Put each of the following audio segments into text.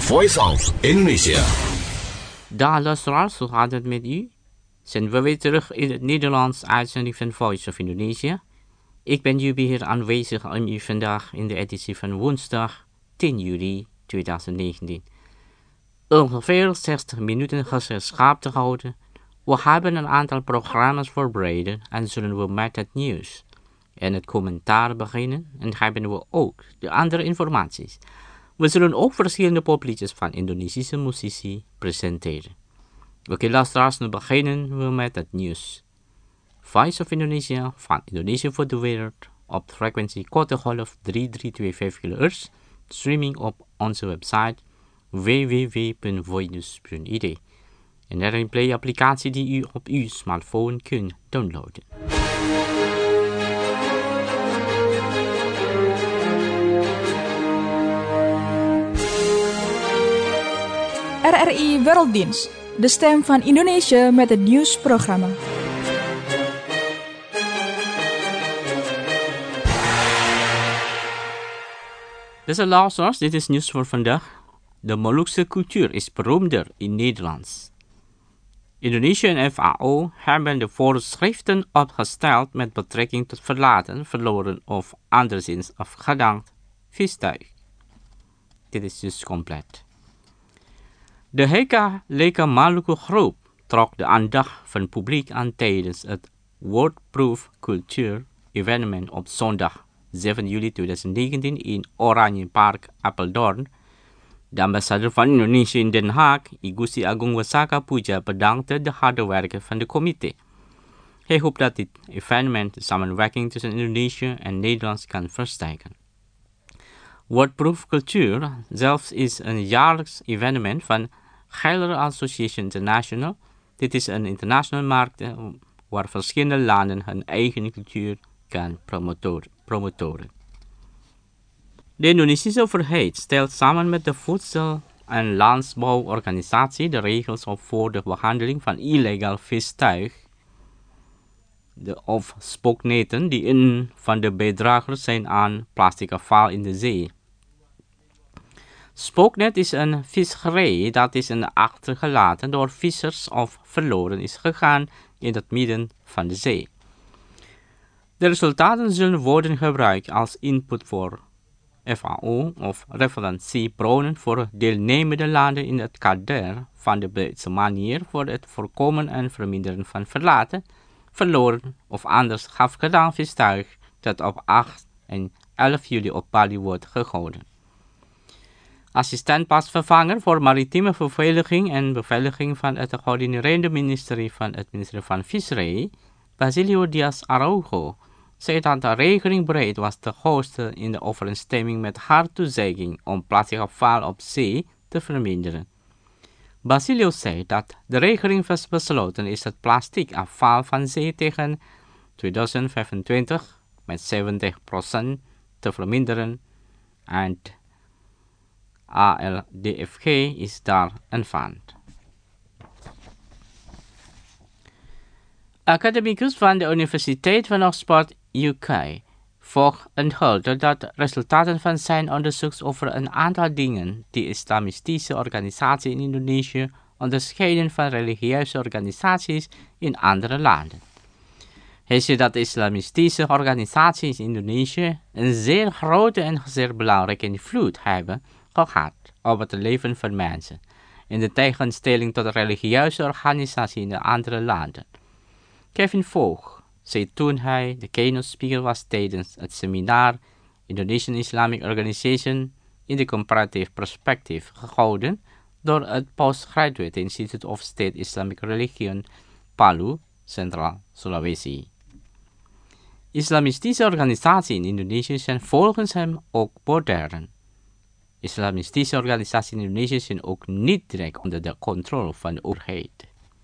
Voice of Indonesia. Dag luisteraars, hoe gaat het met u? Zijn we weer terug in het Nederlands uitzending van Voice of Indonesia. Ik ben jullie hier aanwezig om u vandaag in de editie van woensdag 10 juli 2019 ongeveer 60 minuten gezelschap te houden. We hebben een aantal programma's voorbereid en zullen we met het nieuws en het commentaar beginnen en hebben we ook de andere informaties. We zullen ook verschillende popliedjes van Indonesische muzici presenteren. Oké, luisteraars, nu beginnen we met het nieuws. Voice of Indonesia van Indonesië voor de wereld op frequentie korte golf 3325 kHz, streaming op onze website www.voinews.id en er een play-applicatie die u op uw smartphone kunt downloaden. RRI Werelddienst, de stem van Indonesië met het nieuwsprogramma. Beste luisteraars, dit is nieuws voor vandaag. De Molukse cultuur is beroemder in Nederland. Indonesië en FAO hebben de voorschriften opgesteld met betrekking tot verlaten, verloren of anderszins afgedankt vistuig. Dit is dus compleet. De Heka Maluku groep trok de aandacht van het publiek aan tijdens het Wordproof Cultuur evenement op zondag 7 juli 2019 in Oranje Park, Apeldoorn. De ambassadeur van Indonesië in Den Haag, Igusti Agung Wasaka Puja, bedankte de harde werken van de comité. Hij hoopt dat dit evenement de samenwerking tussen Indonesië en Nederland kan versterken. Wordproof Cultuur zelfs is een jaarlijks evenement van Geiler Association International. Dit is een internationale markt waar verschillende landen hun eigen cultuur kan promotoren. De Indonesische overheid stelt samen met de Voedsel- en Landbouworganisatie de regels op voor de behandeling van illegaal vistuig of spookneten die een van de bijdragers zijn aan plastic afval in de zee. Spooknet is een visserij dat is achtergelaten door vissers of verloren is gegaan in het midden van de zee. De resultaten zullen worden gebruikt als input voor FAO of referentiebronnen voor deelnemende landen in het kader van de beleidse manier voor het voorkomen en verminderen van verlaten, verloren of anders afgedaan vistuig dat op 8 en 11 juli op Bali wordt gehouden. Assistent-plaatsvervanger voor maritieme beveiliging van het gecoördineerde ministerie van het ministerie van Visserij, Basilio Diaz Araujo, zei dat de regeling bereid was te hosten in de overeenstemming met haar toezegging om plastic afval op zee te verminderen. Basilio zei dat de regeling vast besloten is het plastic afval van zee tegen 2025 met 70% te verminderen en ALDFG is daar een van. Academicus van de Universiteit van Oxford, UK, onthulde dat resultaten van zijn onderzoek over een aantal dingen die islamistische organisaties in Indonesië onderscheiden van religieuze organisaties in andere landen. Hij zei dat islamistische organisaties in Indonesië een zeer grote en zeer belangrijke invloed hebben gehad op het leven van mensen, in de tegenstelling tot religieuze organisaties in de andere landen. Kevin Vogt zei toen hij de keynote speaker was tijdens het seminar Indonesian Islamic Organization in the Comparative Perspective gehouden door het Postgraduate Institute of State Islamic Religion, Palu, Centraal Sulawesi. Islamistische organisaties in Indonesië zijn volgens hem ook modern. Islamistische organisaties in Indonesië zijn ook niet direct onder de controle van de overheid.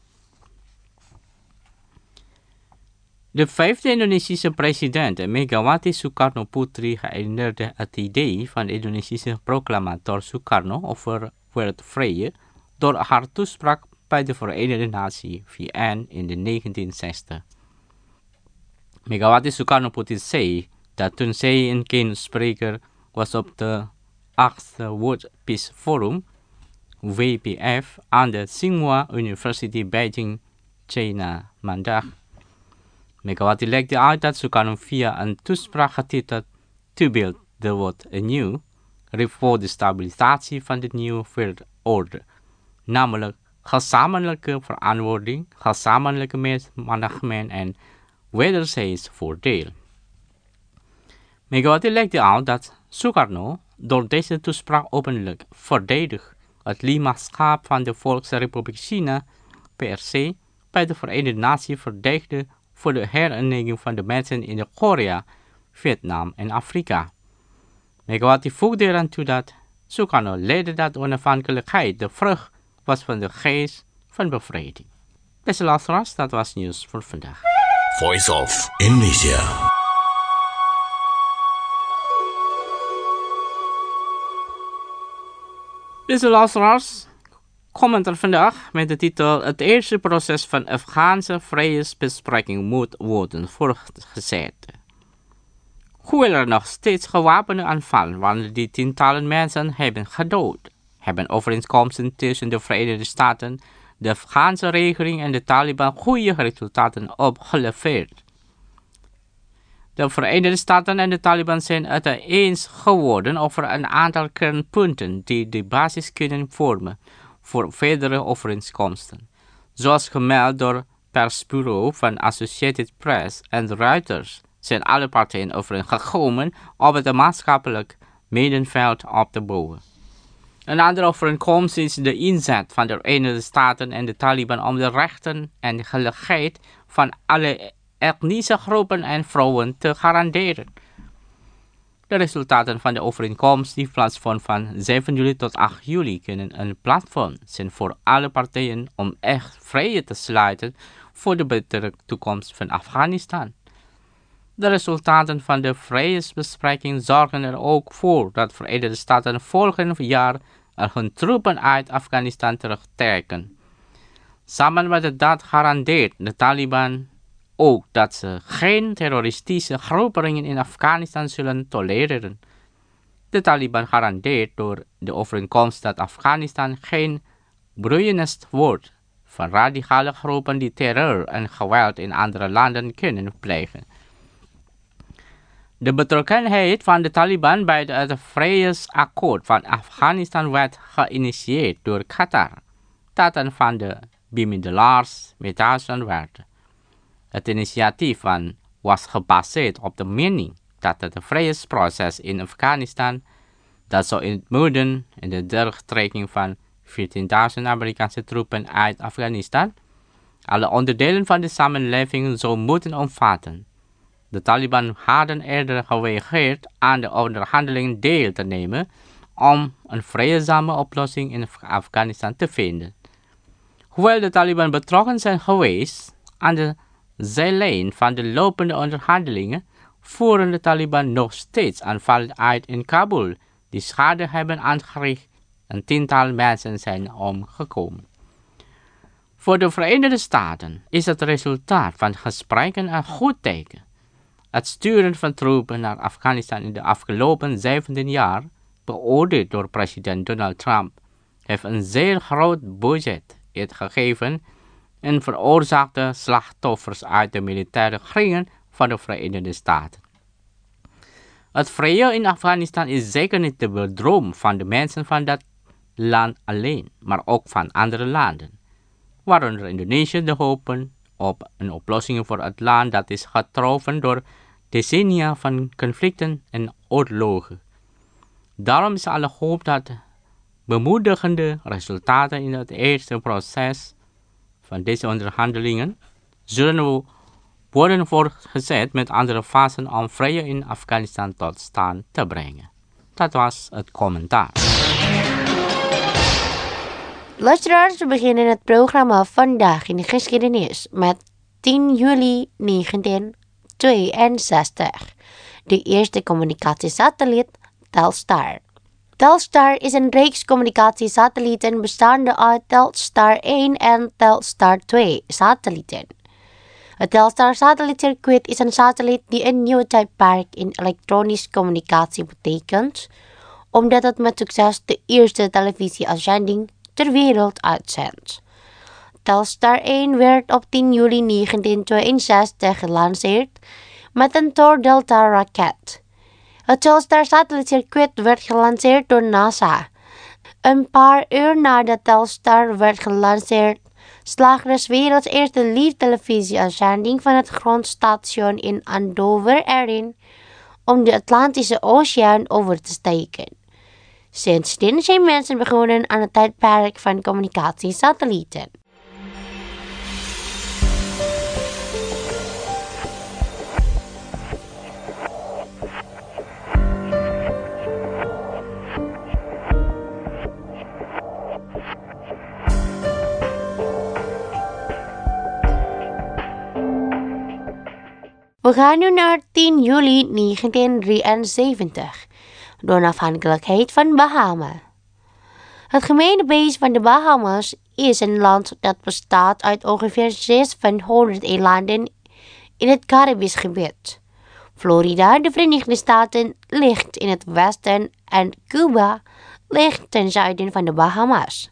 De 5e Indonesische president Megawati Soekarno Putri herinnerde het idee van de Indonesische proclamator Sukarno over wereldvrede door haar toespraak bij de Verenigde Naties VN in de 1960. Megawati Soekarno Putri zei dat toen zij een keynote spreker was op de 8e World Peace Forum WPF aan de Tsinghua University Beijing, China, maandag. Megawati legde uit dat Sukarno via een toespraak getiteld To Build the World Anew riep voor de stabilisatie van de nieuwe wereldorde, namelijk gezamenlijke verantwoording, gezamenlijke management en wederzijds voordeel. Megawati legde uit dat Sukarno door deze toespraak openlijk verdedigt het lidmaatschap van de Volksrepubliek China PRC bij de Verenigde Naties verdedigde voor de hereniging van de mensen in Korea, Vietnam en Afrika. Megawati voegde eraan toe dat Sukarno leidde dat onafhankelijkheid de vrucht was van de geest van bevrijding. Beste luisteraars, dat was nieuws voor vandaag. Voice of Indonesia. Beste luisteraars, commentaar vandaag met de titel Het eerste proces van Afghaanse vredesbespreking moet worden voortgezet. Hoewel er nog steeds gewapende aanvallen wanneer die tientallen mensen hebben gedood, hebben overeenkomsten tussen de Verenigde Staten, de Afghaanse regering en de Taliban goede resultaten opgeleverd. De Verenigde Staten en de Taliban zijn het eens geworden over een aantal kernpunten die de basis kunnen vormen voor verdere overeenkomsten, zoals gemeld door persbureau van Associated Press en Reuters zijn alle partijen overeengekomen op het maatschappelijk middenveld op te bouwen. Een andere overeenkomst is de inzet van de Verenigde Staten en de Taliban om de rechten en gelijkheid van alle etnische groepen en vrouwen te garanderen. De resultaten van de overeenkomst die plaatsvond van 7 juli tot 8 juli kunnen een platform zijn voor alle partijen om echt vrede te sluiten voor de betere toekomst van Afghanistan. De resultaten van de vredesbespreking zorgen er ook voor dat de Verenigde Staten volgend jaar hun troepen uit Afghanistan terugtrekken. Samen met dat garandeert de Taliban ook dat ze geen terroristische groeperingen in Afghanistan zullen tolereren. De Taliban garandeert door de overeenkomst dat Afghanistan geen broeiennest wordt van radicale groepen die terreur en geweld in andere landen kunnen plegen. De betrokkenheid van de Taliban bij het vredesakkoord van Afghanistan werd geïnitieerd door Qatar, dat een van de bemiddelaars met Duitsland werd. Het initiatief was gebaseerd op de mening dat het vredesproces in Afghanistan, dat zou inmoeden in de terugtrekking van 14.000 Amerikaanse troepen uit Afghanistan, alle onderdelen van de samenleving zou moeten omvatten. De Taliban hadden eerder geweigerd aan de onderhandelingen deel te nemen om een vreedzame oplossing in Afghanistan te vinden. Hoewel de Taliban betrokken zijn geweest aan de zijlijn van de lopende onderhandelingen, voeren de Taliban nog steeds aanvallen uit in Kabul die schade hebben aangericht en tientallen mensen zijn omgekomen. Voor de Verenigde Staten is het resultaat van gesprekken een goed teken. Het sturen van troepen naar Afghanistan in de afgelopen 17 jaar, beoordeeld door president Donald Trump, heeft een zeer groot budget gegeven en veroorzaakte slachtoffers uit de militaire kringen van de Verenigde Staten. Het vrede in Afghanistan is zeker niet de droom van de mensen van dat land alleen, maar ook van andere landen, waaronder Indonesië de hopen op een oplossing voor het land dat is getroffen door decennia van conflicten en oorlogen. Daarom is alle hoop dat bemoedigende resultaten in het eerste proces van deze onderhandelingen zullen worden voortgezet met andere fasen om vrede in Afghanistan tot stand te brengen. Dat was het commentaar. Luisteraars, we beginnen het programma Vandaag in de Geschiedenis met 10 juli 1962. De eerste communicatiesatelliet Telstar. Telstar is een reeks communicatiesatellieten bestaande uit Telstar 1 en Telstar 2 satellieten. Het Telstar-satellietcircuit is een satelliet die een nieuw tijdperk in elektronische communicatie betekent, omdat het met succes de eerste televisieuitzending ter wereld uitzendt. Telstar 1 werd op 10 juli 1962 gelanceerd met een Thor Delta-raket. Het Telstar-satellietcircuit werd gelanceerd door NASA. Een paar uur nadat Telstar werd gelanceerd, slaagde 's werelds eerste live-televisieuitzending van het grondstation in Andover erin om de Atlantische Oceaan over te steken. Sindsdien zijn mensen begonnen aan het tijdperk van communicatiesatellieten. We gaan nu naar 10 juli 1973, de onafhankelijkheid van Bahama. Het gemeenebase van de Bahamas is een land dat bestaat uit ongeveer 6 van 100 eilanden in het Caribisch gebied. Florida, de Verenigde Staten, ligt in het westen en Cuba ligt ten zuiden van de Bahamas.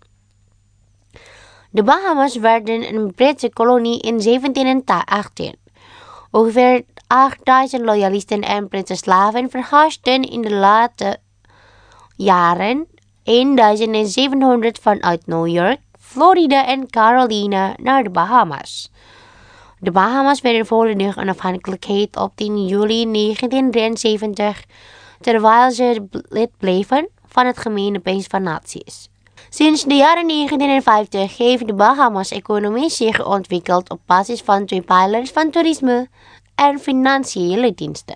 De Bahamas werden een Britse kolonie in 1718. Ongeveer 8000 loyalisten en Britse slaven verhuisden in de late jaren 1700 vanuit New York, Florida en Carolina naar de Bahamas. De Bahamas werden volledig onafhankelijkheid op 10 juli 1973, terwijl ze lid bleven van het gemeenebase van naties. Sinds de jaren 1950 heeft de Bahamas-economie zich ontwikkeld op basis van 2 pijlers van toerisme en financiële diensten.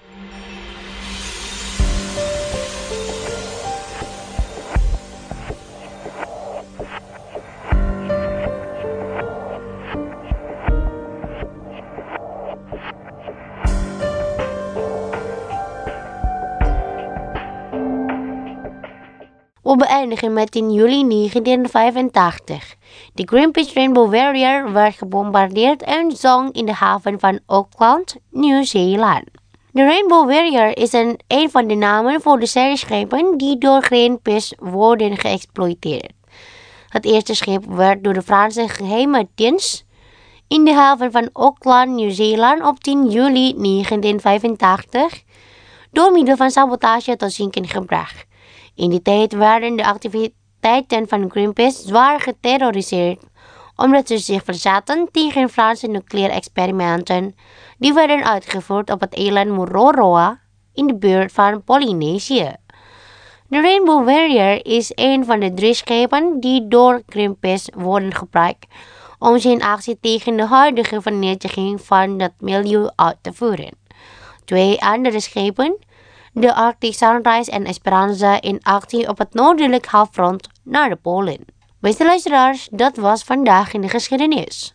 We beëindigen met 10 juli 1985. De Greenpeace Rainbow Warrior werd gebombardeerd en zonk in de haven van Auckland, Nieuw-Zeeland. De Rainbow Warrior is een van de namen voor de zeeschepen die door Greenpeace worden geëxploiteerd. Het eerste schip werd door de Franse geheime dienst in de haven van Auckland, Nieuw-Zeeland op 10 juli 1985 door middel van sabotage tot zinken gebracht. In die tijd werden de activiteiten van Greenpeace zwaar geterroriseerd, omdat ze zich verzetten tegen Franse nucleaire experimenten die werden uitgevoerd op het eiland Mururoa in de buurt van Polynesië. De Rainbow Warrior is een van de 3 schepen die door Greenpeace worden gebruikt om zijn actie tegen de huidige vernietiging van het milieu uit te voeren. 2 andere schepen, de Arctic Sunrise en Esperanza, in actie op het noordelijk halfrond naar de Polen. Beste luisteraars, dat was vandaag in de geschiedenis.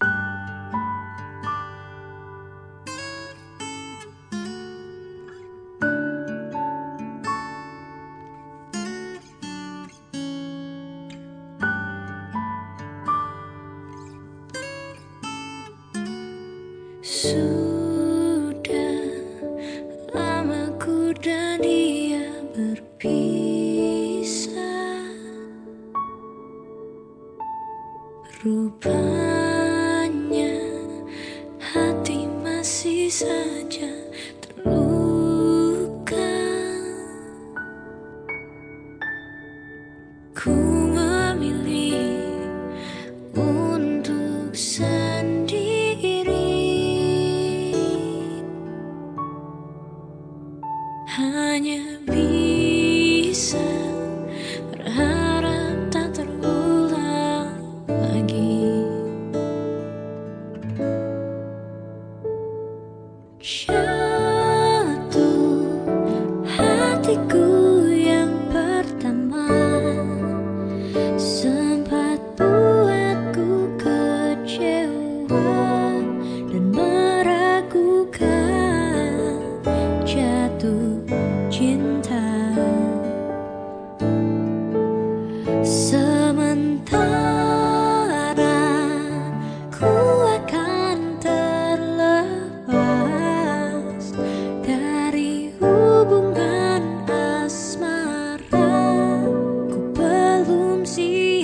Rupanya hati masih saja terluka. Ku memilih untuk sendiri, hanya bisa berharap tak terulang lagi. Jatuh hatiku yang pertama, sempat buatku kecewa dan meragukan jatuh cinta. Sementara ku akan terlepas dari hubungan asmara, ku belum siap.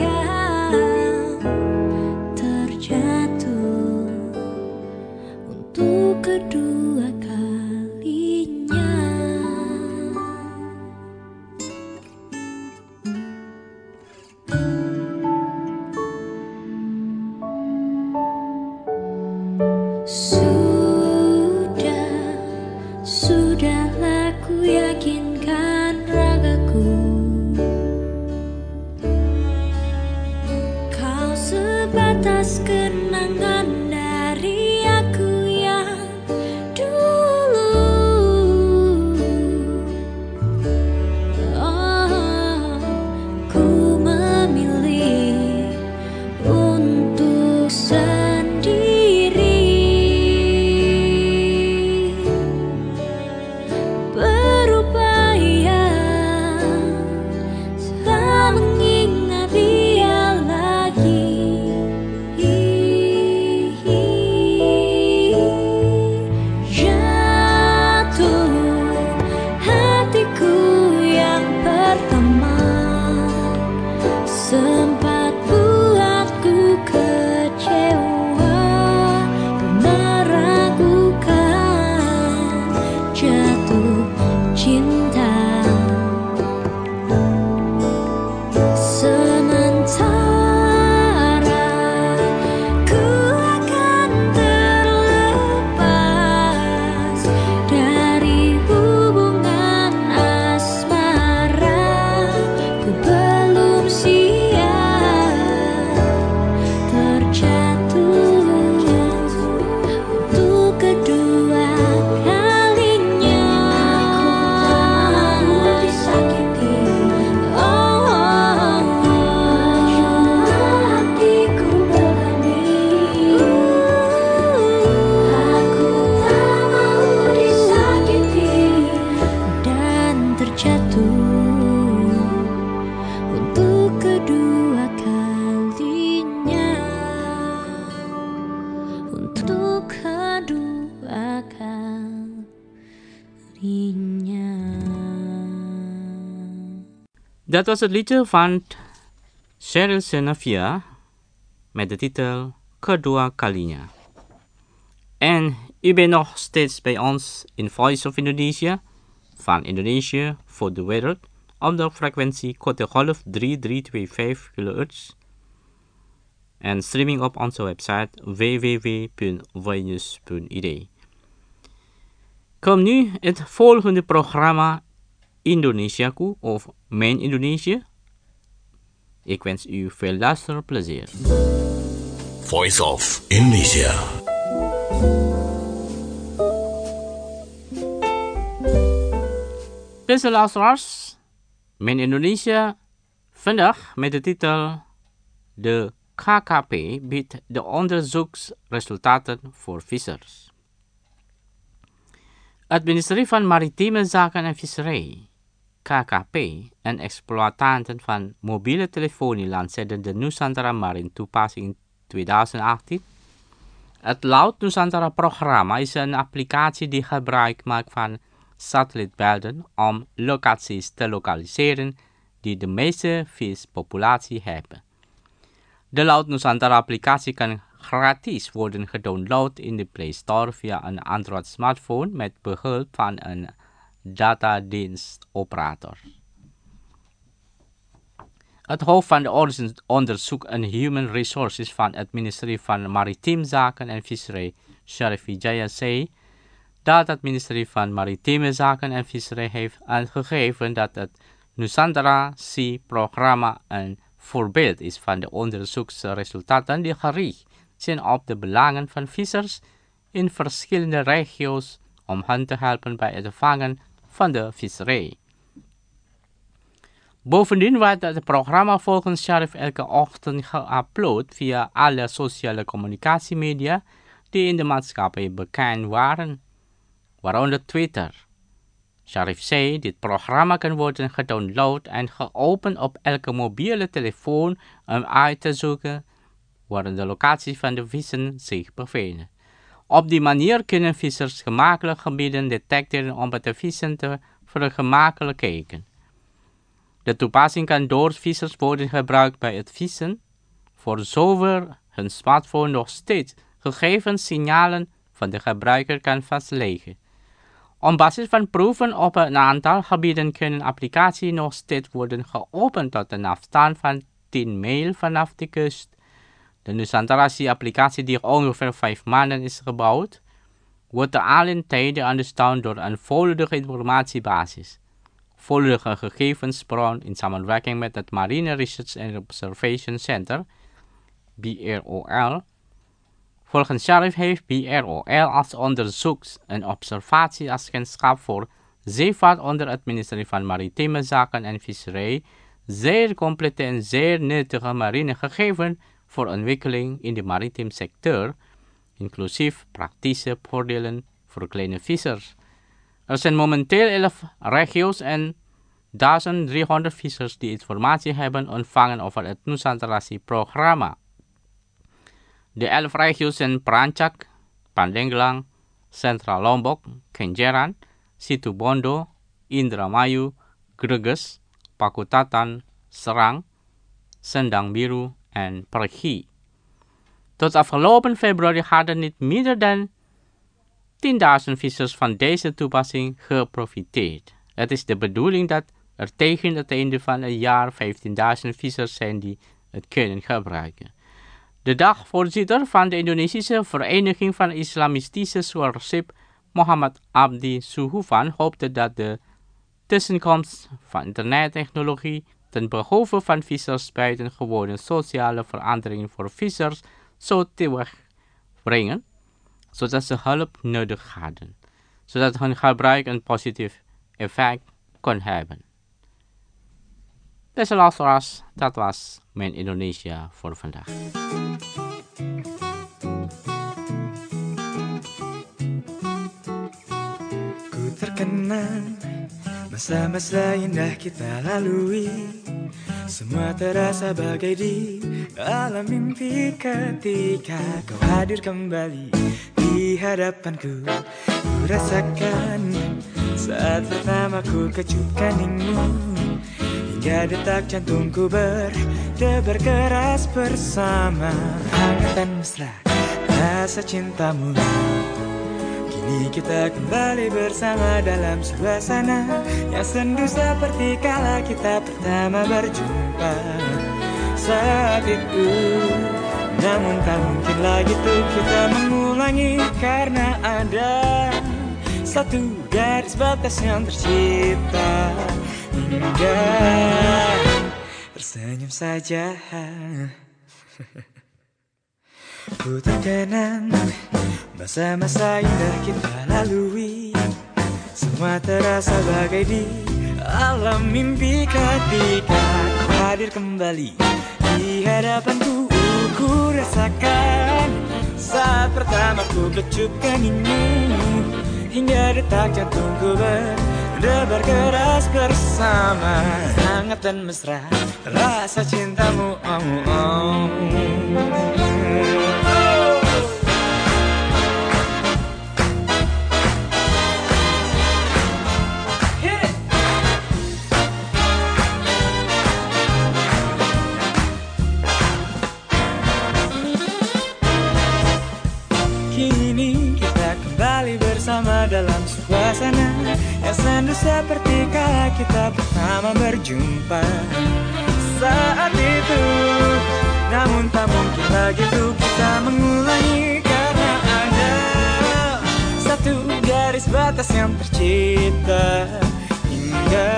jatuh untuk kedua kalinya, untuk kedua kalinya. Dat was het liedje van Cheryl Senavia met de titel Kedua Kalinya. En u bent nog steeds bij ons in Voice of Indonesia, van Indonesië voor de wereld, op de frequentie korte golf 3325 kHz en streaming op onze website www.voinews.id. Kom nu het volgende programma Indonesiaku of Mijn Indonesië. Ik wens u veel luisterplezier. Voice of Indonesia. Beste luisteraars, Mijn Indonesië vandaag met de titel De KKP biedt de onderzoeksresultaten voor vissers. Het ministerie van Maritieme Zaken en Visserij, KKP, en exploitanten van mobiele telefonie lanceerden de Nusantara Marine toepassing in 2018. Het Laut Nusantara-programma is een applicatie die gebruik maakt van satellietbeelden om locaties te lokaliseren die de meeste vispopulatie hebben. De Laut Nusantara-applicatie kan gratis worden gedownload in de Play Store via een Android-smartphone met behulp van een datadienstoperator. Het hoofd van de onderzoek en Human Resources van het ministerie van Maritiem Zaken en Visserij, Sharif Wijaya, zei dat het ministerie van Maritieme Zaken en Visserij heeft aangegeven dat het Nusantara Sea-programma een voorbeeld is van de onderzoeksresultaten die gericht zijn op de belangen van vissers in verschillende regio's om hen te helpen bij het vangen van de visserij. Bovendien wordt het programma volgens Sharif elke ochtend geüpload via alle sociale communicatiemedia die in de maatschappij bekend waren, waaronder Twitter. Sharif zei, dit programma kan worden gedownload en geopend op elke mobiele telefoon om uit te zoeken waar de locatie van de vissen zich bevinden. Op die manier kunnen vissers gemakkelijk gebieden detecteren om de vissen te vergemakkelijken. De toepassing kan door vissers worden gebruikt bij het vissen, voor zover hun smartphone nog steeds gegevenssignalen van de gebruiker kan vastleggen. Op basis van proeven op een aantal gebieden kunnen applicaties nog steeds worden geopend tot een afstand van 10 mijl vanaf de kust. De Nusantara-applicatie, die ongeveer 5 maanden is gebouwd, wordt te allen tijden ondersteund door een volledige informatiebasis, volledige gegevensbron in samenwerking met het Marine Research and Observation Center, BROL. Volgens Sharif heeft BROL als onderzoeks- en observatieagentschap voor zeevaart onder het ministerie van Maritieme Zaken en Visserij zeer complete en zeer nuttige marine gegevens voor ontwikkeling in de maritiem sector, inclusief praktische voordelen voor kleine vissers. Er zijn momenteel 11 regio's en 1300 vissers die informatie hebben ontvangen over het Nusantara-programma. De 11 regio's zijn Prancak, Pandeglang, Central Lombok, Kenjeran, Situbondo, Indramayu, Greges, Pakutatan, Serang, Sendang Biru en Perigi. Tot afgelopen februari hadden niet minder dan 10.000 vissers van deze toepassing geprofiteerd. Het is de bedoeling dat er tegen het einde van het jaar 15.000 vissers zijn die het kunnen gebruiken. De dagvoorzitter van de Indonesische Vereniging van Islamistische Scholarship, Muhammad Abdi Suhufan, hoopte dat de tussenkomst van internettechnologie ten behoeve van vissers buitengewone sociale veranderingen voor vissers zou teweegbrengen, zodat ze hulp nodig hadden, zodat hun gebruik een positief effect kon hebben. Beste luisteraars, dat was Mijn Indonesië voor vandaag. Ku terkenang Masa-masa indah kita lalui, semua terasa bagai di alam mimpi ketika kau hadir kembali di hadapanku. Ku rasakan saat pertama ku kecup keningmu, hingga detak jantungku berdebar keras bersama hangat dan mesra rasa cintamu. Kini kita kembali bersama dalam suasana yang sendu seperti kala kita pertama berjumpa saat itu. Namun tak mungkin lagi tuh kita mengulangi, karena ada satu garis batas yang tercipta hingga tersenyum saja. Ku terkenang masa-masa indah kita lalui, semua terasa bagai di alam mimpi ketika kau hadir kembali di hadapanku. Ku rasakan saat pertama ku kecup keningmu, hingga detak jantungku berdebar keras bersama hangat dan mesra rasa cintamu. Kini kita kembali bersama dalam suasana yang sendu seperti kala kita pertama berjumpa saat itu. Namun tak mungkin lagi tuh kita mengulangi, karena ada satu garis batas yang tercipta hingga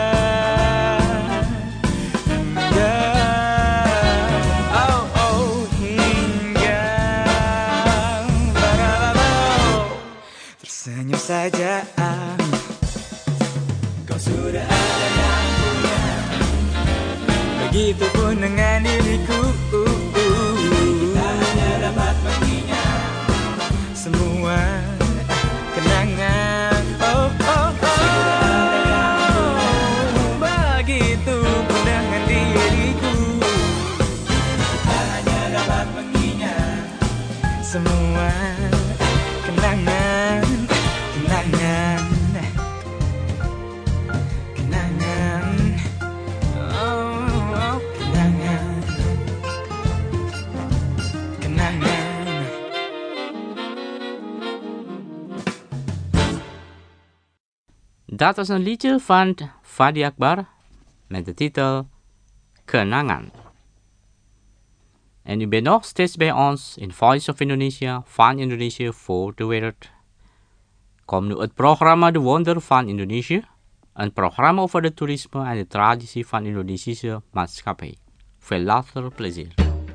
tersenyum saja. Kau sudah ada yang punya, begitupun dengan diriku. Kita hanya dapat mengingat semua kenangan. Begitupun dengan diriku. Kita hanya dapat mengingat semua kenangan. Dat was een liedje van Fadi Akbar met de titel Kenangan. En u bent nog steeds bij ons in Voice of Indonesia, van Indonesië voor de wereld. Kom nu het programma De Wonder van Indonesië, een programma over het toerisme en de traditie van Indonesische maatschappij. Veel luisterplezier.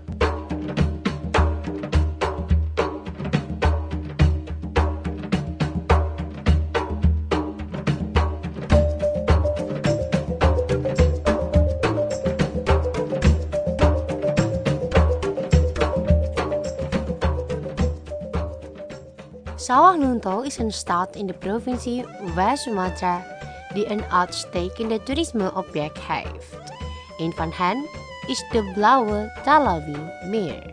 Sawangnunto is een stad in de provincie West-Sumatra die een uitstekende toerismeobject heeft. Een van hen is de Blauwe Talawi Meer.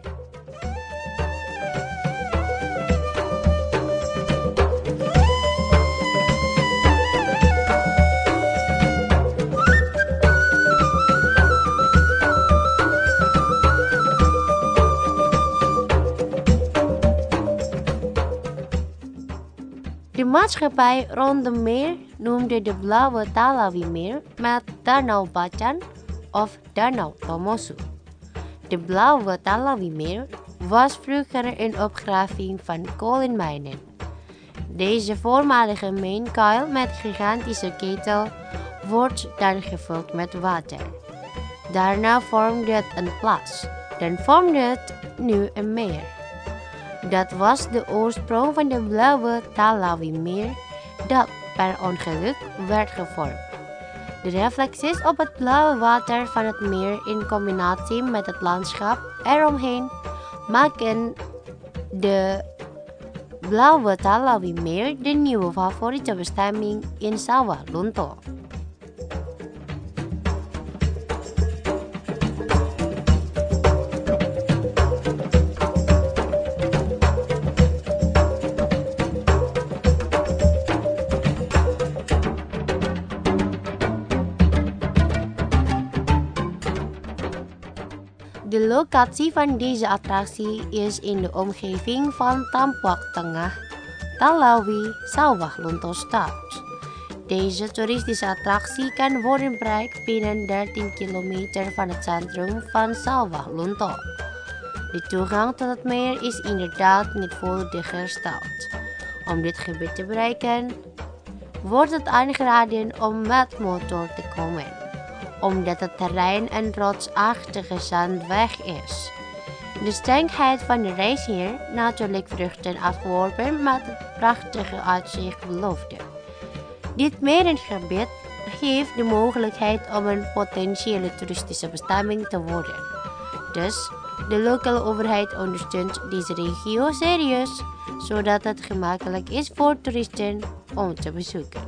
De maatschappij rond de meer noemde de Blauwe Talawi Meer met Danau Bacan of Danau Tomosu. De Blauwe Talawi Meer was vroeger een opgraving van kolenmijnen. Deze voormalige mijnkuil met gigantische ketel wordt dan gevuld met water. Daarna vormde het een plas, dan vormde het nu een meer. Dat was de oorsprong van de Blauwe Talawi Meer dat per ongeluk werd gevormd. De reflecties op het blauwe water van het meer in combinatie met het landschap eromheen maken de Blauwe Talawi Meer, de nieuwe favoriete bestemming in Sawah Lunto. De locatie van deze attractie is in de omgeving van Tampuak Tengah, Talawi, Sawah Lunto stad. Deze toeristische attractie kan worden bereikt binnen 13 kilometer van het centrum van Sawah Lunto. De toegang tot het meer is inderdaad niet volledig hersteld. Om dit gebied te bereiken, wordt het aangeraden om met motor te komen, omdat het terrein een rotsachtige zandweg is. De strengheid van de reis hier natuurlijk vruchten afgeworpen met het prachtige uitzicht beloofde. Dit merengebied geeft de mogelijkheid om een potentiële toeristische bestemming te worden. Dus de lokale overheid ondersteunt deze regio serieus, zodat het gemakkelijk is voor toeristen om te bezoeken.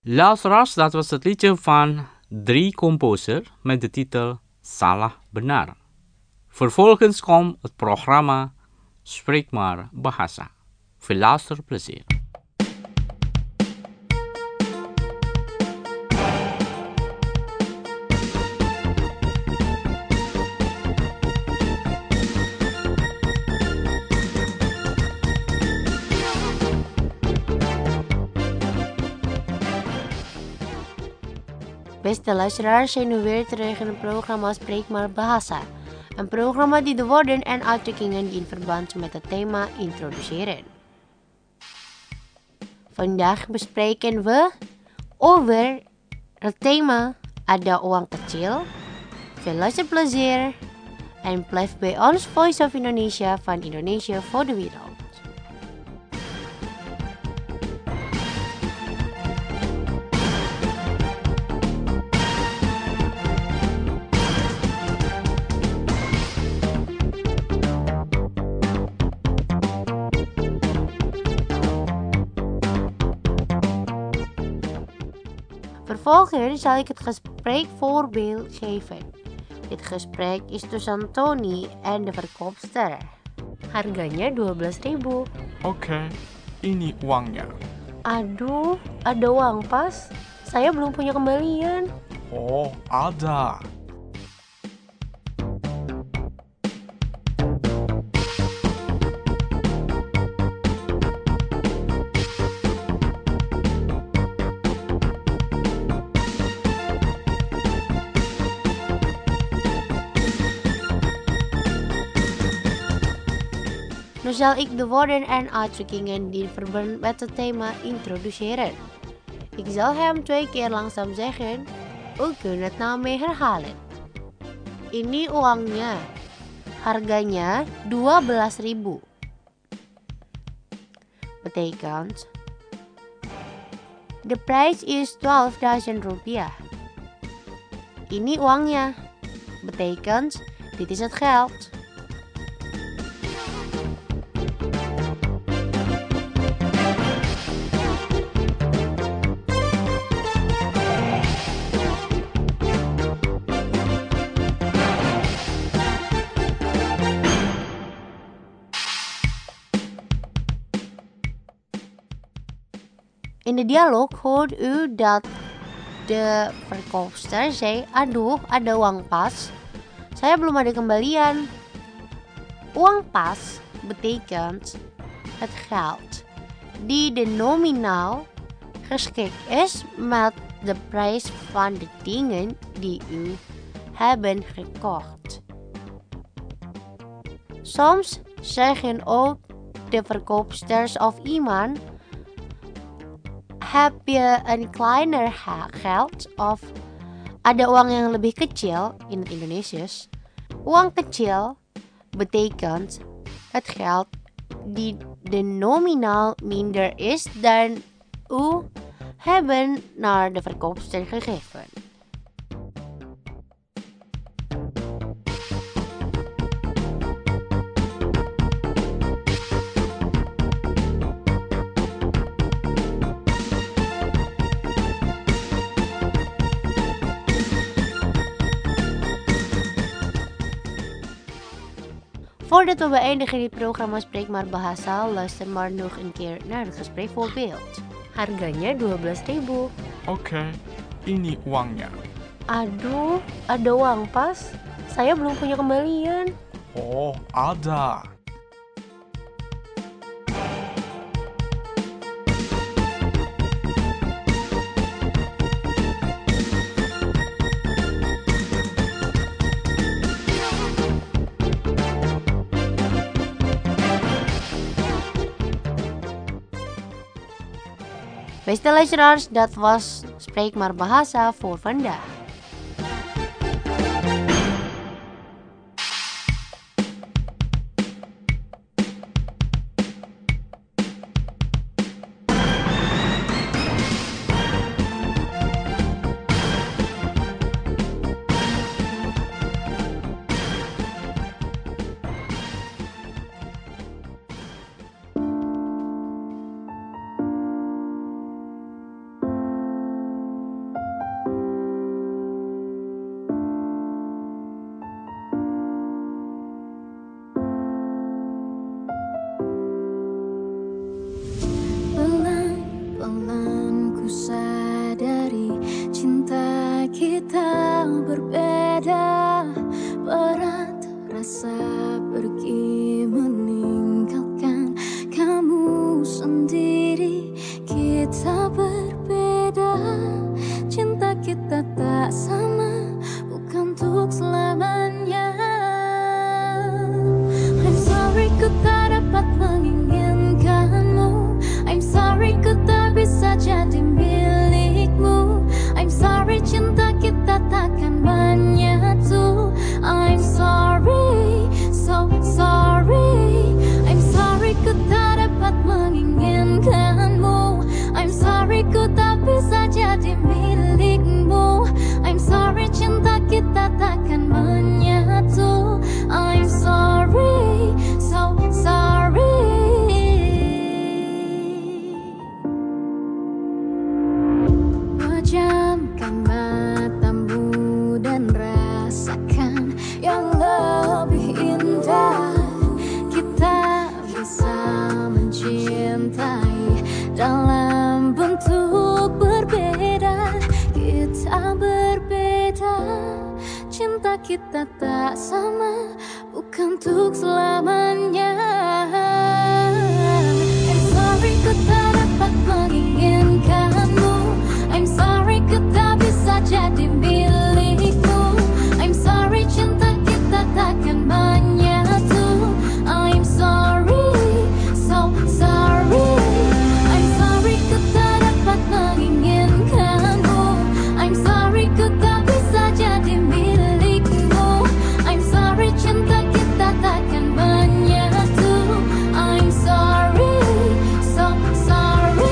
Luisteraars, dat was het liedje van Drie Composer met de titel Salah Benar. Vervolgens komt het programma Spreek maar Bahasa. Veel luisterplezier. Beste luisteraars, zijn we weer terug in het programma Spreek maar Bahasa. Een programma die de woorden en uitdrukkingen die in verband met het thema introduceren. Vandaag bespreken we over het thema Ada Uang Kecil. Veel luisterplezier en blijf bij ons Voice of Indonesia van Indonesia voor de wereld. Vervolgens zal ik het gesprekvoorbeeld geven. Dit gesprek is tussen Tony en de verkoopster. Harganya 12.000. Oke, ini uangnya. Aduh, ada uang pas. Saya belum punya kembalian. Oh, ada. Nu zal ik de woorden en uitdrukkingen die in verband met het thema introduceren. Ik zal hem 2 keer langzaam zeggen. U kunt het nou mee herhalen. Ini uangnya. Harganya 12.000. Betekent, de prijs is 12.000 rupiah. Ini uangnya. Betekent, dit is het geld. In de dialoog hoort u dat de verkoopster zei, aduh, ada uang pas. Saya belum ada kembalian. Uang pas betekent het geld die de nominaal geschikt is met de prijs van de dingen die u hebben gekocht. Soms zeggen ook de verkoopsters of iemand, heb je een kleiner geld of ada uang yang lebih kecil in het Indonesisch. Uang kecil betekent het geld die de nominaal minder is dan u hebben naar de verkoopster gegeven. Voordat we beëindigen dit programma Spreek maar Bahasa, luister maar nog een keer naar het gesprekvoorbeeld. Harganya 12.000. Oke, ini uangnya. Aduh, ada uang pas. Saya belum punya kembalian. Oh, ada. Beste luisteraars, dat was Spreek maar Bahasa voor vandaag. kita berbeda, berat rasa pergi meninggalkan kamu sendiri. Kita berbeda, cinta kita tak sama, bukan untuk selamanya. I'm sorry ku tak dapat menginginkanmu, I'm sorry ku tak bisa jadi milikmu, I'm sorry cinta kita takkan menyatu. I'm sorry, so sorry, I'm sorry ku tak dapat menginginkanmu, I'm sorry ku tak bisa jadi milikmu, I'm sorry cinta kita takkan menyatu. I'm sorry, so sorry. Pejamkan matamu dan rasakan yang lebih indah. Kita bisa mencintai dalam bentuk berbeda. Kita berbeda, cinta kita tak sama, bukan untuk selamanya. I'm sorry ku tak dapat menginginkanmu, I'm sorry ku tak bisa jadi milikmu, I'm sorry cinta kita takkan menyatu. I'm sorry, so sorry, I'm sorry ku tak dapat menginginkanmu, I'm sorry ku tak bisa jadi milikmu, I'm sorry cinta kita takkan menyatu. I'm sorry, so sorry.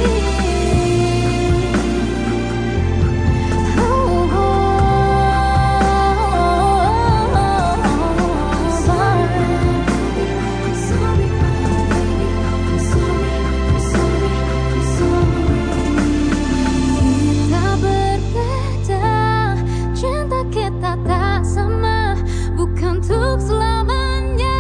Kita berbeda, cinta kita tak sama, bukan untuk selamanya.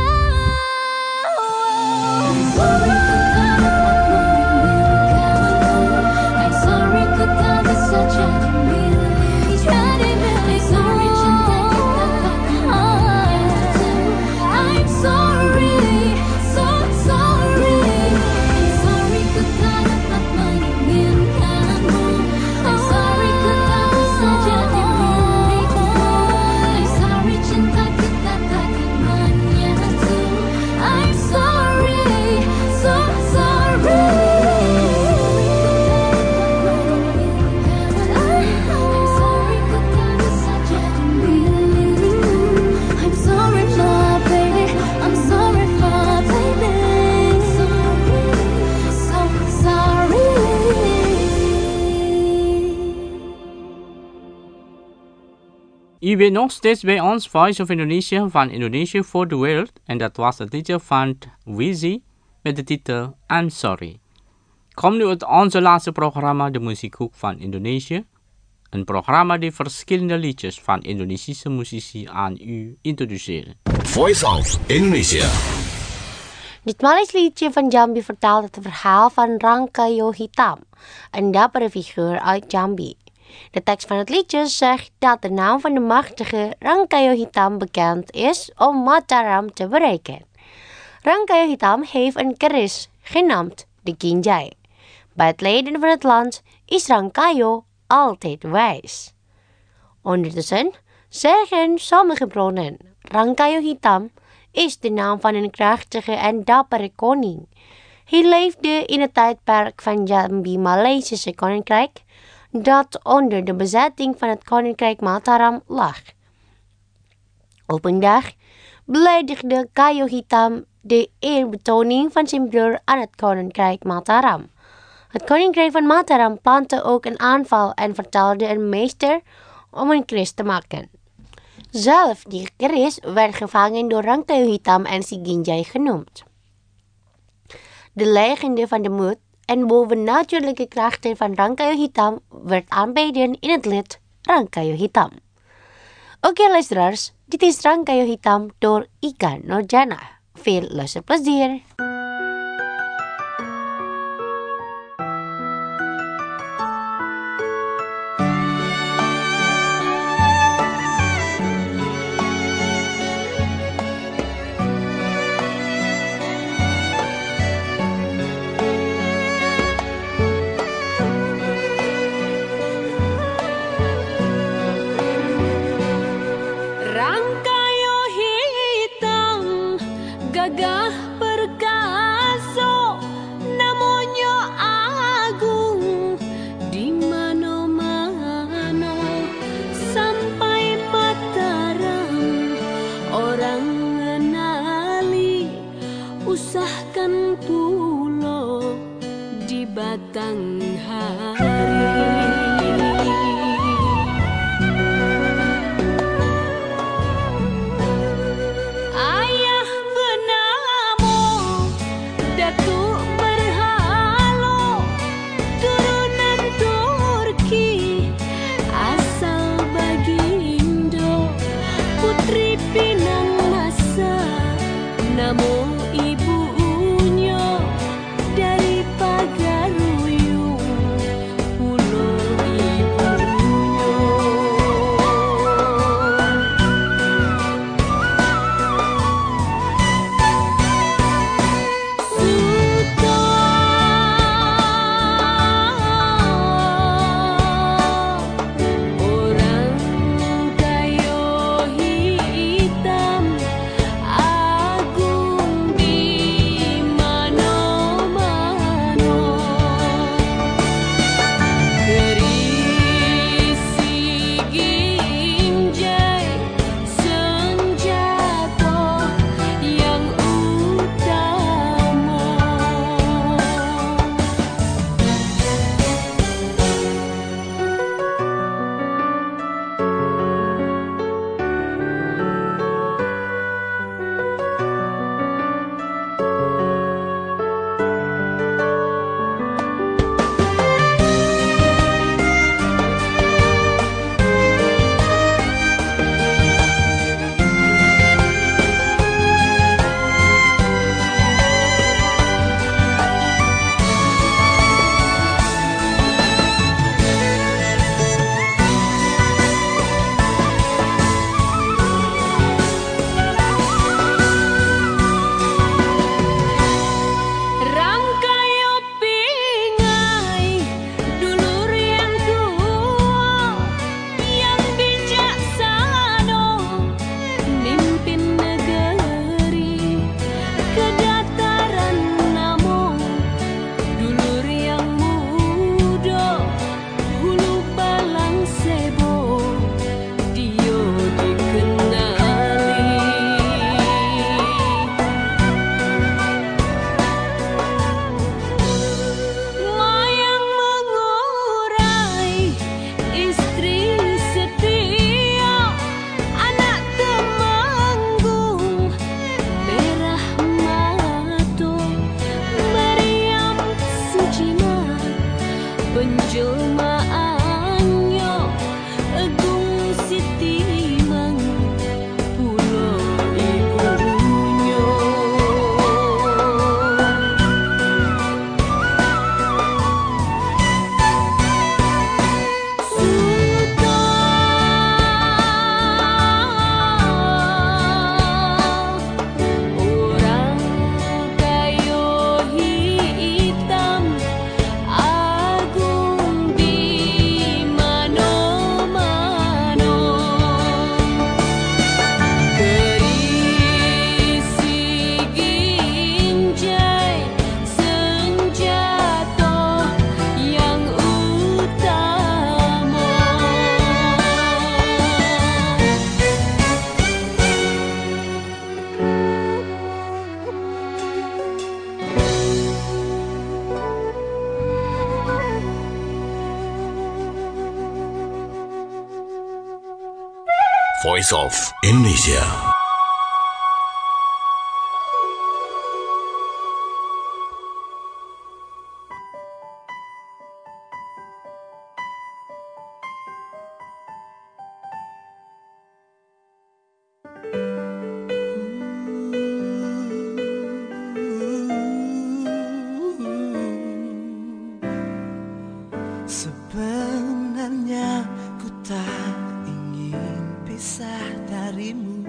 I'm sorry ku tak bisa jadi milik, I'm sorry cinta kita takkan menyatu. I'm sorry, so sorry, I'm sorry ku tak dapat menginginkanmu, I'm sorry ku tak bisa jadi milikmu, I'm sorry cinta kita takkan menyatu. I'm sorry, so sorry. I'm sorry ku tak bisa jadi milikmu, I'm sorry my baby, I'm sorry my baby, so sorry. U bent nog steeds bij ons Voice of Indonesia van Indonesia for the World en dat was het liedje van Wizzy met de titel I'm Sorry. Kom nu uit onze laatste programma, de Muziekhoek van Indonesië. Een programma die verschillende liedjes van Indonesische muzici aan u introduceren. Voice of Indonesia. Dit Maleis liedje van Jambi vertelt het verhaal van Rangkayo Hitam, een dappere figuur uit Jambi. De tekst van het liedje zegt dat de naam van de machtige Rangkayo Hitam bekend is om Mataram te bereiken. Rangkayo Hitam heeft een keris, genaamd de Ginjai. Bij het leiden van het land is Rangkayo altijd wijs. Ondertussen zeggen sommige bronnen, Rangkayo Hitam is de naam van een krachtige en dappere koning. Hij leefde in het tijdperk van Jambi Maleisische Koninkrijk, dat onder de bezetting van het Koninkrijk Mataram lag. Op een dag beledigde Kayo Hitam de eerbetoning van zijn broer aan het Koninkrijk Mataram. Het Koninkrijk van Mataram plantte ook een aanval en vertelde een meester om een kris te maken. Zelf die kris werd gevangen door Rangkayo Hitam en si Ginjai genoemd. De legende van de moed en bovennatuurlijke krachten van Rangkayo Hitam werd aanbeden in het lied Rangkayo Hitam. Oké luisteraars, dit is Rangkayo Hitam door Ika Nurjana. Veel luisterplezier! pulau di batang hari. Ayah benamo Datuk Berhalo, turunan Turki asal Bagindo, putri Pinang Masa, namo ibunya dari Pagaruyung, pulau ibunya. Suto orang kayu hitam agung di mana-mana, berisi ginjai senjata yang utama. Rangkayo pingai dulur yang tua, yang bijaksana, mimpin negeri ke dataran namo, dulur yang muda, hulu balang sebo, dia dikenali. Mayang mengurai istri setia, anak temanggung merah mato, meriam sejimat penjelmaannya Agung Sitimang, pulau ibunya. Suto orang kayu hitam agung di mana-mana, berisi ginjai senjata yang utama. Voice of Indonesia. Sebenarnya ku tak ingin pisah darimu.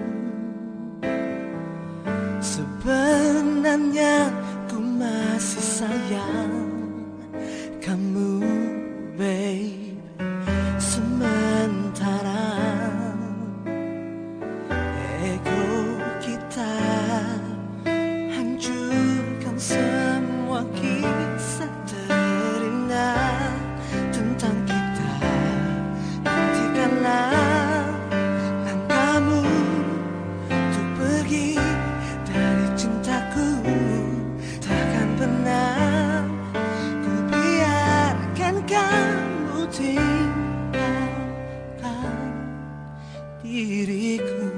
Sebenarnya ku masih sayang kamu, babe. Sementara ego kita hancurkan semua kisah terindah tentang kita. Hentikanlah langkahmu untuk pergi dari cintaku. Takkan pernah ku biarkan kamu tinggalkan diriku.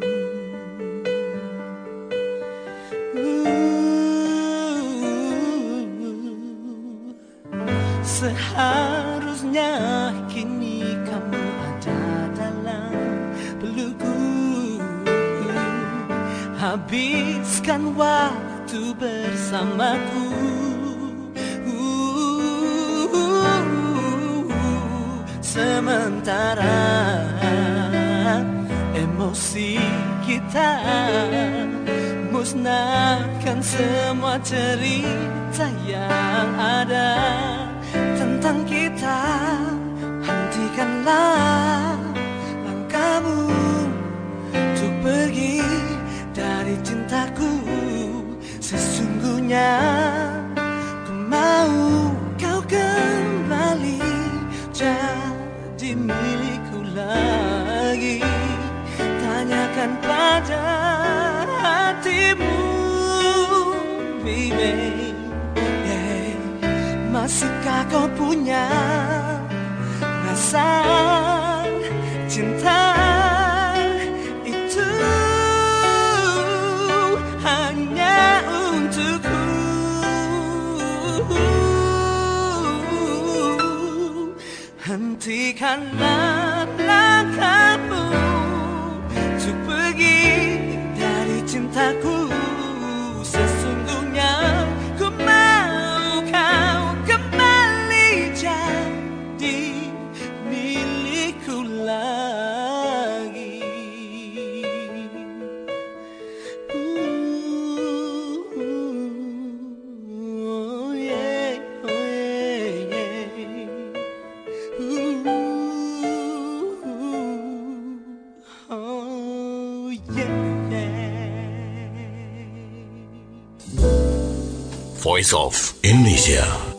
Seharusnya kini kamu ada dalam pelukku. Habiskan waktu bersamaku. Sementara emosi kita musnahkan semua cerita yang ada tentang kita. Hentikanlah langkahmu untuk pergi dari cintaku. Sesungguhnya ku mau kau kembali jadi milikku lagi. Tanyakan pada hatimu, baby, masihkah kau punya rasa cinta itu hanya untukku. Hentikanlah langkahmu untuk pergi dari cintaku. Sesungguhnya ku mau kau kembali jadi milikku lagi. Oh yeah, oh yeah, yeah. Oh yeah. Voice of Indonesia.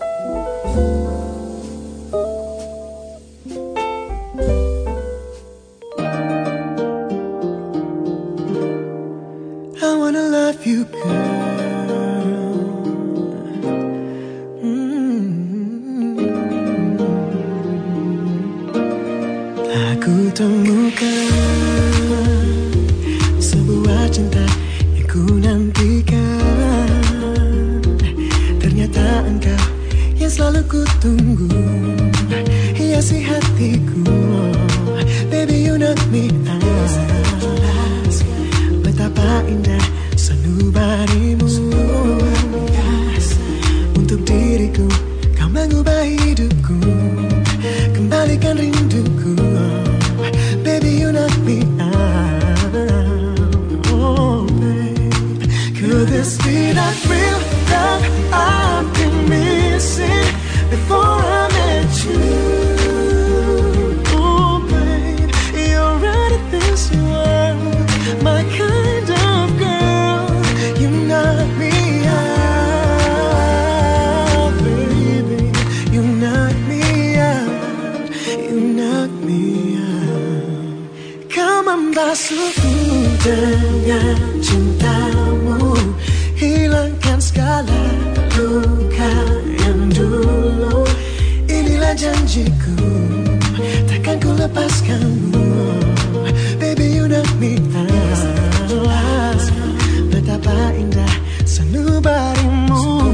I wanna love you, girl. Aku temukan sebuah cinta yang ku nantikan. Ternyata engkau yang selalu ku tunggu, hiasi hatiku. Baby, you knock me out. Betapa indah sanubarimu. Untuk diriku kau mengubah hidupku, kembalikan rinduku. Baby, you knock me out. Oh babe, could this be that real love I've been missing before I met you? Oh babe, you're right at this world, my kind of girl. You knock me out, baby. You knock me out. You knock me out. Kau membasuhku dengan cintamu, hilangkan segala luka yang dulu. Inilah janjiku, takkan ku lepaskanmu. Baby, you knock me out. Betapa indah sanubarimu.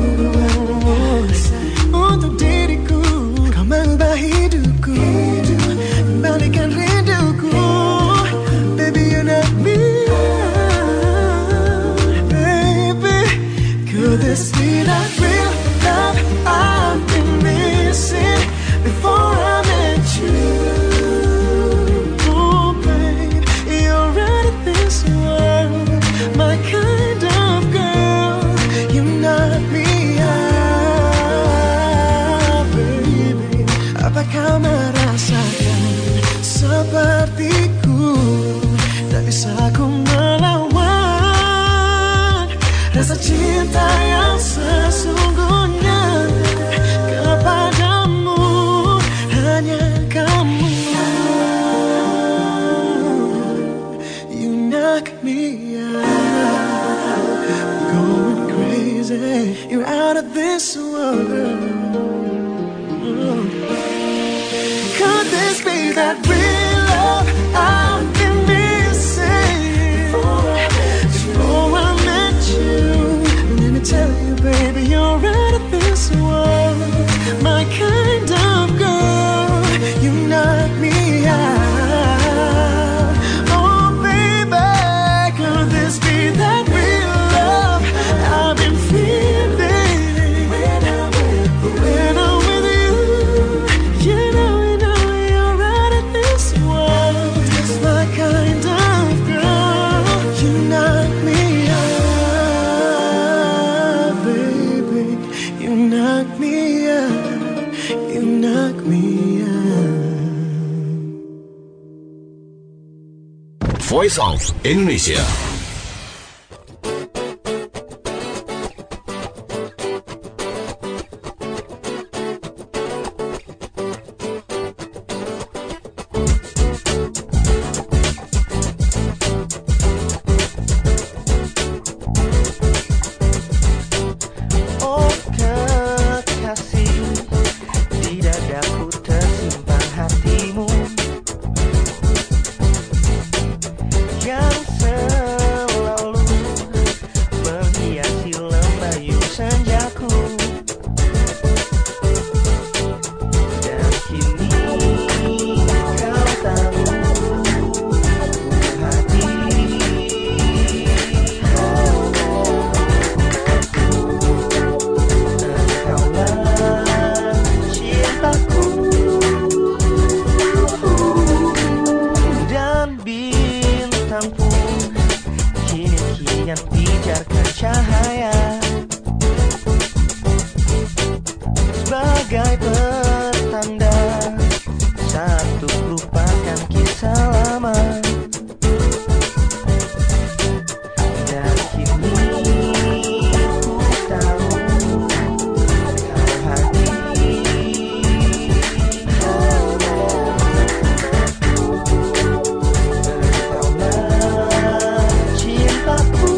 Untuk diriku kau mengubah hidupku, kembalikan rinduku. Baby, you knock me out. Baby, could this be that real love I've been missing before I met you? Oh babe, you're right at this this world. Could this be that real love I've been missing? Before I met you, let me tell you, baby, you're out of this world. My kind of girl, you knock me out. Oh, baby, could this be that real love I've been feeling? When I'm with you, you know you're out of this world. My kind of girl, you knock me out, baby. You knock me out. You knock me out. Voice of Indonesia. Oh kekasih, di dadaku tersimpan hatimu yang selalu menghiasi lembayu senjaku. Dan kini kau tahu hati. Engkaulah cintaku dan bintang pun kini kian pijarkan cahaya sebagai pertanda satu merupakan kisah lama. Dan kini ku tahu kau hati. Engkaulah cintaku.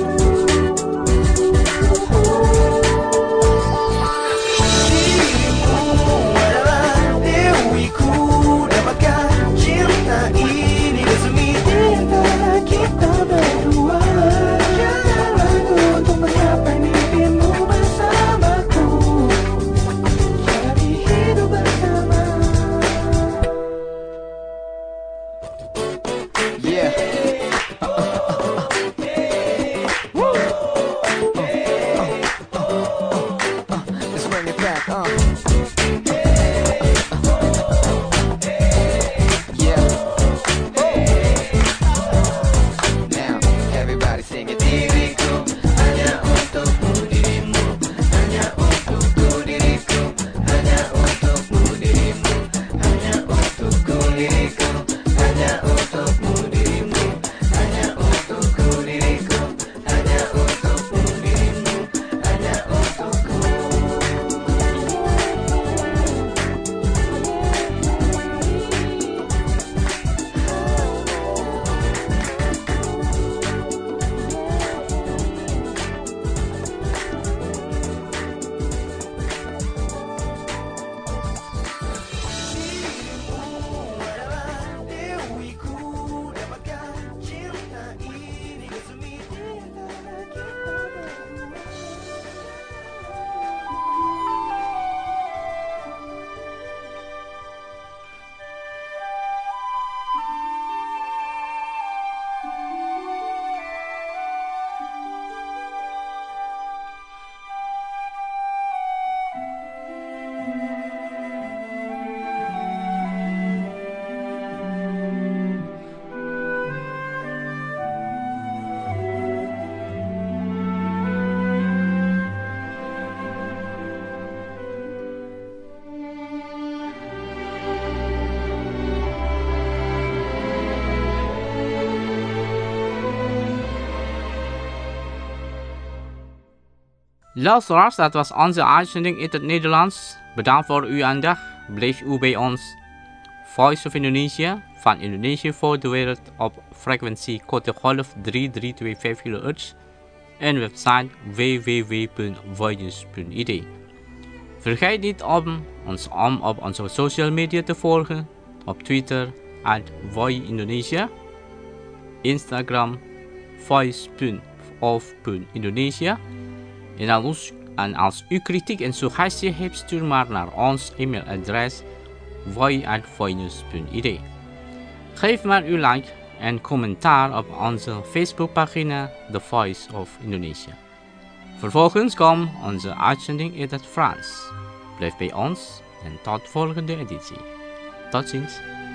Dirimu adalah dewiku, dapatkan cinta ini bersemi di antara kita berdua. Jangan ragu untuk menggapai mimpimu bersamaku, jadi hidup bersama. Yeah. Let's bring it back, Yeah. Now, everybody sing it. Diriku hanya untukmu, dirimu hanya untukku, diriku hanya untukmu, dirimu hanya untukku, diriku hanya untukmu, dirimu hanya untukku, diriku hanya untukmu, dirimu hanya untukku. Dewiku, dapatkan cinta ini bersemi di antara kita berdua. Luisteraars, dat was onze uitzending in het Nederlands. Bedankt voor uw aandacht. Blijf u bij ons. Voice of Indonesia, van Indonesië voor de wereld op frequentie korte golf 3325 kHz en website www.voice.id. Vergeet niet om ons op onze social media te volgen. Op Twitter @voiindonesia, Instagram voice.of.indonesia. En als u kritiek en suggestie hebt, stuur maar naar ons e-mailadres voi@voinews.id. Geef maar uw like en commentaar op onze Facebookpagina The Voice of Indonesia. Vervolgens komt onze uitzending in het Frans. Blijf bij ons en tot volgende editie. Tot ziens.